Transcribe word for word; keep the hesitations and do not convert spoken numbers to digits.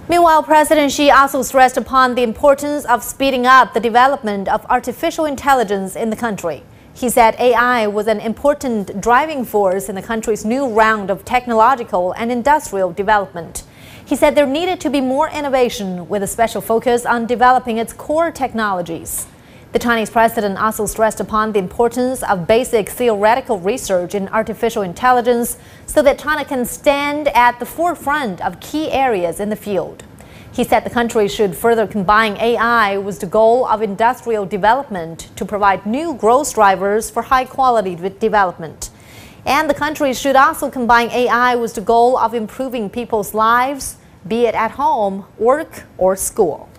Meanwhile, President Xi also stressed upon the importance of speeding up the development of artificial intelligence in the country. He said A I was an important driving force in the country's new round of technological and industrial development. He said there needed to be more innovation with a special focus on developing its core technologies. The Chinese president also stressed upon the importance of basic theoretical research in artificial intelligence so that China can stand at the forefront of key areas in the field. He said the country should further combine A I with the goal of industrial development to provide new growth drivers for high-quality development. And the country should also combine A I with the goal of improving people's lives, be it at home, work, or school.